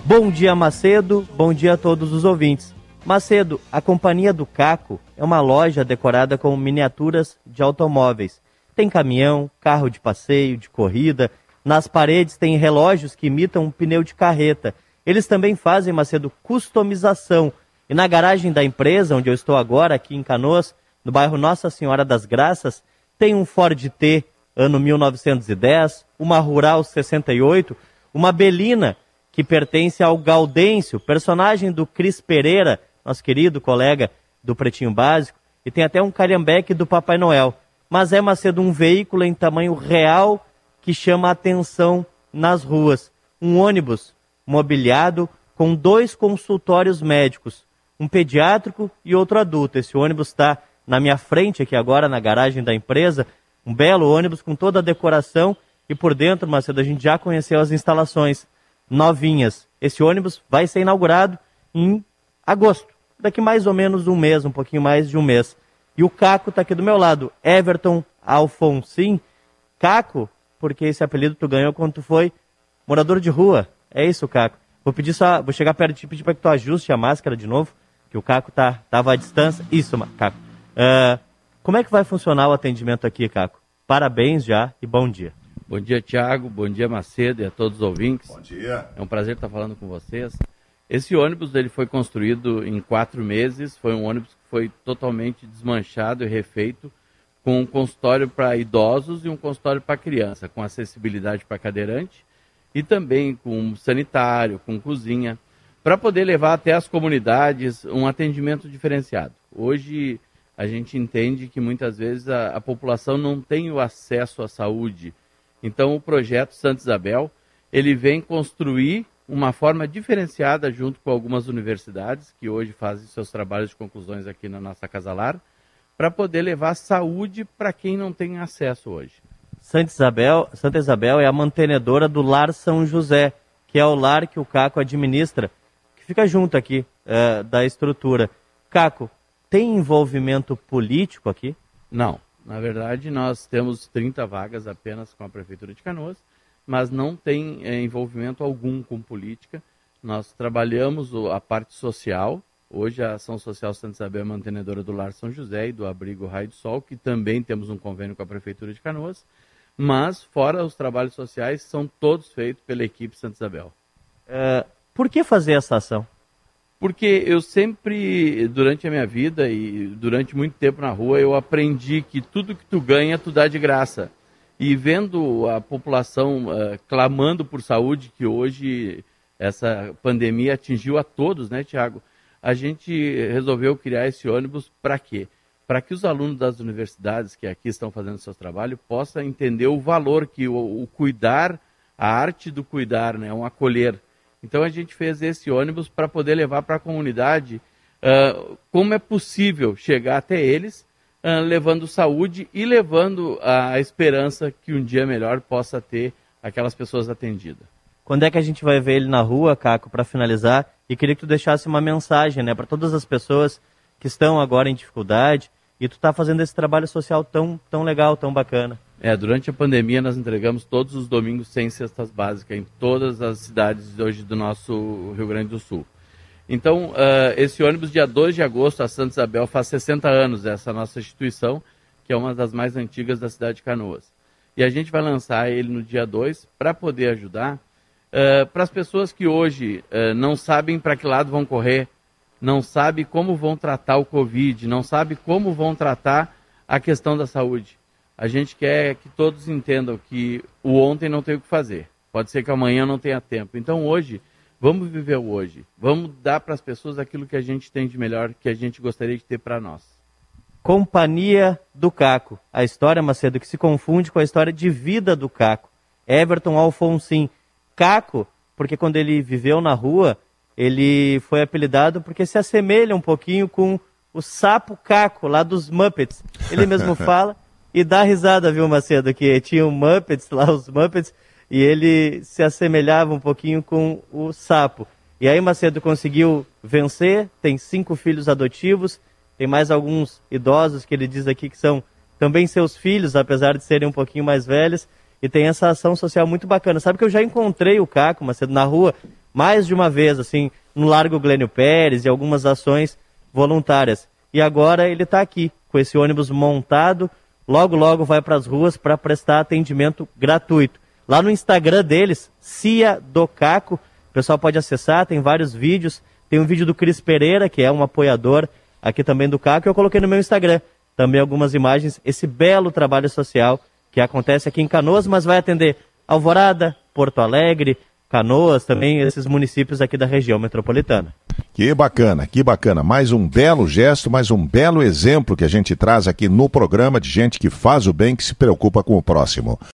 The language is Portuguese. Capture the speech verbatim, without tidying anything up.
Bom dia, Macedo. Bom dia a todos os ouvintes. Macedo, a Companhia do Caco é uma loja decorada com miniaturas de automóveis. Tem caminhão, carro de passeio, de corrida. Nas paredes tem relógios que imitam um pneu de carreta. Eles também fazem, Macedo, customização. E na garagem da empresa, onde eu estou agora, aqui em Canoas, no bairro Nossa Senhora das Graças, tem um Ford T, ano mil novecentos e dez, uma Rural sessenta e oito, uma Belina, que pertence ao Gaudêncio, personagem do Cris Pereira, nosso querido colega do Pretinho Básico, e tem até um calhambeque do Papai Noel. Mas é, Macedo, um veículo em tamanho real que chama a atenção nas ruas. Um ônibus mobiliado com dois consultórios médicos, um pediátrico e outro adulto. Esse ônibus está na minha frente aqui agora, na garagem da empresa, um belo ônibus com toda a decoração e por dentro, Macedo, a gente já conheceu as instalações novinhas. Esse ônibus vai ser inaugurado em agosto, daqui mais ou menos um mês, um pouquinho mais de um mês. E o Caco está aqui do meu lado, Everton Alfonsin. Caco, porque esse apelido tu ganhou quando tu foi morador de rua. É isso, Caco. Vou pedir só, vou chegar perto de ti, pedir para que tu ajuste a máscara de novo, que o Caco tá, tava à distância. Isso, Caco. Uh, como é que vai funcionar o atendimento aqui, Caco? Parabéns já e bom dia. Bom dia, Thiago. Bom dia, Macedo, e a todos os ouvintes. Bom dia. É um prazer estar falando com vocês. Esse ônibus ele foi construído em quatro meses. Foi um ônibus que foi totalmente desmanchado e refeito, com um consultório para idosos e um consultório para criança, com acessibilidade para cadeirante e também com sanitário, com cozinha, para poder levar até as comunidades um atendimento diferenciado. Hoje a gente entende que muitas vezes a, a população não tem o acesso à saúde. Então o projeto Santa Isabel, ele vem construir uma forma diferenciada junto com algumas universidades que hoje fazem seus trabalhos de conclusões aqui na nossa Casa Lar, para poder levar saúde para quem não tem acesso hoje. Santa Isabel, Santa Isabel é a mantenedora do Lar São José, que é o lar que o Caco administra, que fica junto aqui é, da estrutura. Caco, tem envolvimento político aqui? Não. Na verdade, nós temos trinta vagas apenas com a Prefeitura de Canoas, mas não tem é, envolvimento algum com política. Nós trabalhamos a parte social. Hoje a Ação Social Santa Isabel é mantenedora do Lar São José e do Abrigo Raio do Sol, que também temos um convênio com a Prefeitura de Canoas, mas fora os trabalhos sociais, são todos feitos pela equipe Santa Isabel. É, por que fazer essa ação? Porque eu sempre, durante a minha vida e durante muito tempo na rua, eu aprendi que tudo que tu ganha, tu dá de graça. E vendo a população uh, clamando por saúde, que hoje essa pandemia atingiu a todos, né, Tiago? A gente resolveu criar esse ônibus para quê? Para que os alunos das universidades que aqui estão fazendo seu trabalho possam entender o valor que o, o cuidar, a arte do cuidar, né, um acolher. Então a gente fez esse ônibus para poder levar para a comunidade uh, como é possível chegar até eles, uh, levando saúde e levando a esperança que um dia melhor possa ter aquelas pessoas atendidas. Quando é que a gente vai ver ele na rua, Caco, para finalizar? E queria que tu deixasse uma mensagem, né, para todas as pessoas que estão agora em dificuldade e tu está fazendo esse trabalho social tão, tão legal, tão bacana. É, durante a pandemia nós entregamos todos os domingos cem cestas básicas em todas as cidades hoje do nosso Rio Grande do Sul. Então, uh, esse ônibus, dia dois de agosto, a Santa Isabel faz sessenta anos, essa nossa instituição, que é uma das mais antigas da cidade de Canoas. E a gente vai lançar ele no dia dois para poder ajudar uh, para as pessoas que hoje uh, não sabem para que lado vão correr, não sabem como vão tratar o Covid, não sabem como vão tratar a questão da saúde. A gente quer que todos entendam que o ontem não tem o que fazer. Pode ser que amanhã não tenha tempo. Então hoje, vamos viver o hoje. Vamos dar para as pessoas aquilo que a gente tem de melhor, que a gente gostaria de ter para nós. Companhia do Caco. A história, Macedo, que se confunde com a história de vida do Caco. Everton Alfonsin. Caco, porque quando ele viveu na rua, ele foi apelidado porque se assemelha um pouquinho com o sapo Caco, lá dos Muppets. Ele mesmo fala... E dá risada, viu, Macedo, que tinha o Muppets lá, os Muppets, e ele se assemelhava um pouquinho com o sapo. E aí Macedo conseguiu vencer, tem cinco filhos adotivos, tem mais alguns idosos que ele diz aqui que são também seus filhos, apesar de serem um pouquinho mais velhos, e tem essa ação social muito bacana. Sabe que eu já encontrei o Caco, Macedo, na rua, mais de uma vez, assim, no Largo Glênio Pérez e algumas ações voluntárias. E agora ele está aqui, com esse ônibus montado, logo, logo vai para as ruas para prestar atendimento gratuito. Lá no Instagram deles, Cia do Caco, o pessoal pode acessar, tem vários vídeos, tem um vídeo do Cris Pereira, que é um apoiador aqui também do Caco, que eu coloquei no meu Instagram, também algumas imagens, esse belo trabalho social que acontece aqui em Canoas, mas vai atender Alvorada, Porto Alegre, Canoas, também esses municípios aqui da região metropolitana. Que bacana, que bacana. Mais um belo gesto, mais um belo exemplo que a gente traz aqui no programa de gente que faz o bem, que se preocupa com o próximo.